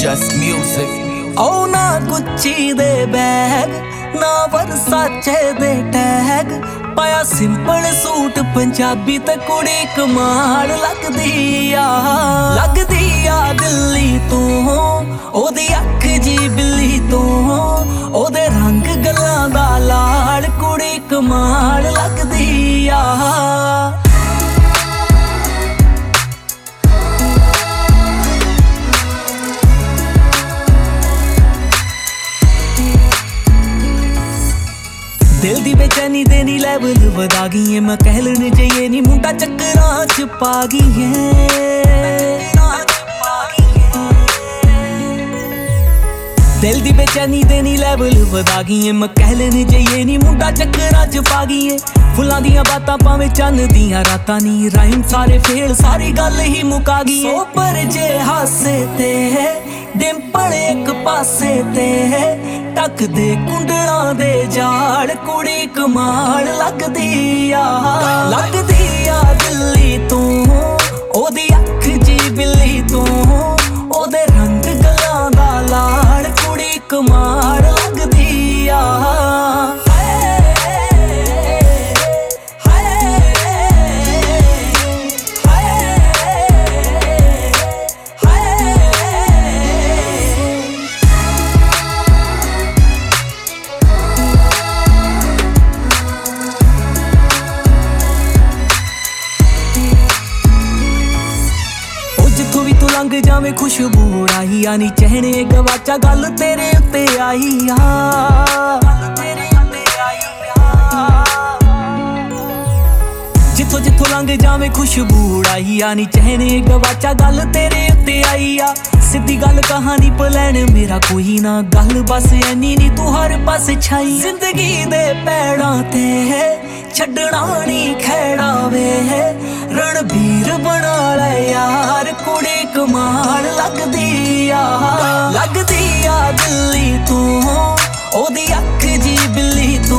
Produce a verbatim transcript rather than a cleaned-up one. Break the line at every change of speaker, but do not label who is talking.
just music।
ओ ना Gucci दे bag ना वरसाचे दे टैग, पाया सिंपल सूट पंजाबी ते कुड़ी कमाल लगदी आ। लगदी आ दिल्ली तू ओदी अख जी बिल्ली तू, ओदे रंग गल्लां दा लाड़ कुड़ी कमाल लगदी आ। दिल दी बेचैनी दे नी लैवल वधा गई है, मैं कहलन जाइए नी मुंडा चक्करां च पा गई है। दिल दी बेचैनी दे नी लैवल वधा गई है, मैं कहलन जाइए नी मुंडा चक्करां च पा गई है। फुल्लां दियां बातां भावें चन्न दियां रातां नी, राइम सारे फेल सारी गल ही मुका गई है। पर जे हासे ते डिंपल एक पासे ते, टक दे कुंडलां दे जाड़ कुड़ी कमाल लगदी आ। लगदी आ दिल्ली तू ओदी अख जी बिल्ली तू, ओदे रंग गल्लां दा लाड़ कुड़ी कमाल लगदी आ। लंघ जावे खुशबू उड़ाई आनी, चहने गवाचा गल तेरे उत्ते आई आ। जिथों जिथों लंघ जावे खुशबू उड़ाई आनी, चहने गवाचा गल तेरे उत्ते आई आ। सिद्धी गल कहानी प्लैन मेरा कोई ना, गल बस ऐनी नी तू हर पास छाई। जिंदगी दे पैड़ां ते छड्डना नी खैड़ा वे, रणबीर बना ले यार कुड़ी कमाल लगदी आ। लगदी आ दिल्ली तू ओदी अख जी बिल्ली तू,